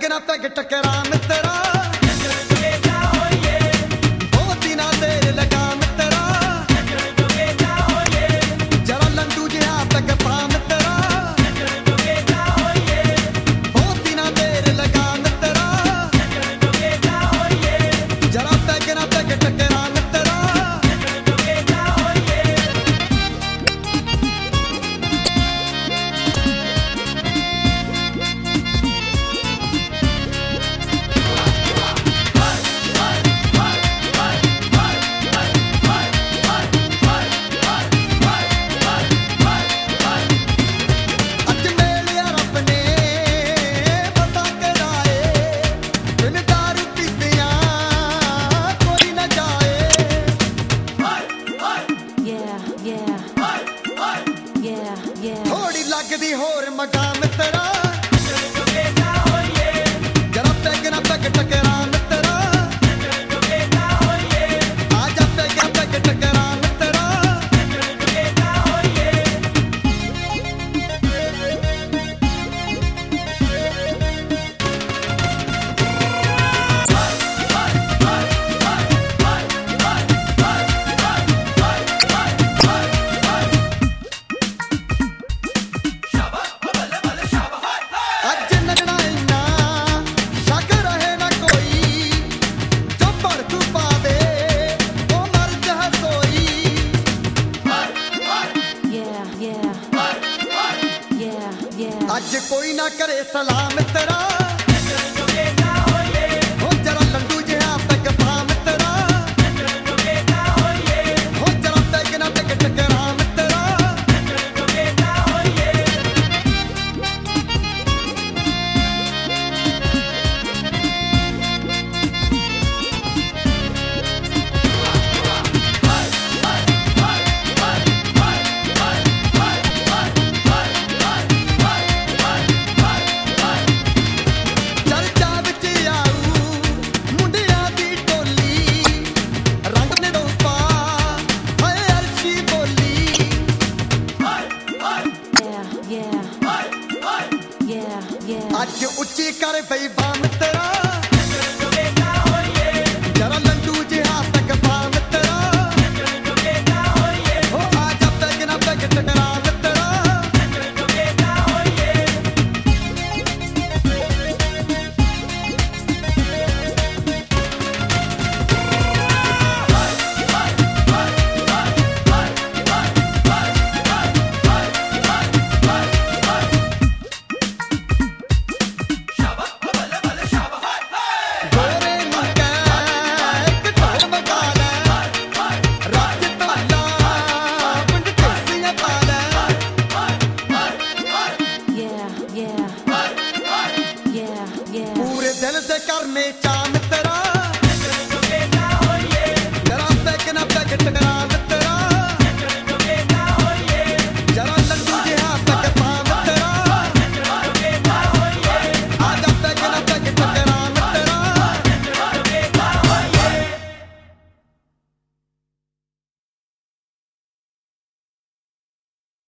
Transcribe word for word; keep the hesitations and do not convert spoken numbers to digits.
ਨਾ ਪੈਗ ਟਕਰਾ ਮਿੱਤਰਾ ਥੋੜੀ ਲੱਗਦੀ ਹੋਰ ਮਗਾ ਮਿੱਤਰਾ ਜਰਾ ਪੈਗ ਨਾ ਪੈਗ ਟਕਰਾ ਮਿੱਤਰਾ ਆ ਜਾ ਪੈਗ ਨਾ ਪੈਗ ਟਕਰਾ ਮਿੱਤਰਾ ਅੱਜ ਕੋਈ ਨਾ ਕਰੇ ਸਲਾਮ ਮਿੱਤਰਾ ਹੋ ਜਰਾ ਲੰਡੂ ਜਿਹਾ ਪੈਗ ਪਾ ਮਿੱਤਰਾ ਹੋ ਜਰਾ ਪੈਗ ਨਾ ਪੈਗ ਟਕਰਾ ਮਿੱਤਰਾ ਅੱਜ ਉੱਚੀ ਕਰ ਬਈ ਬਾ ਮਿੱਤਰਾ ਜਰਾ ਲੰਡੂ ਜਿਹਾ ਪੈਗ ਪਾ ਮਿੱਤਰਾ ਹੋ ਆ ਜਾ ਪੈਗ ਨਾ ਪੈਗ ਟਕਰਾ ਮਿੱਤਰਾ ਪੂਰੇ ਦਿਲ ਦੇ ਕਰਨੇ ਚਾ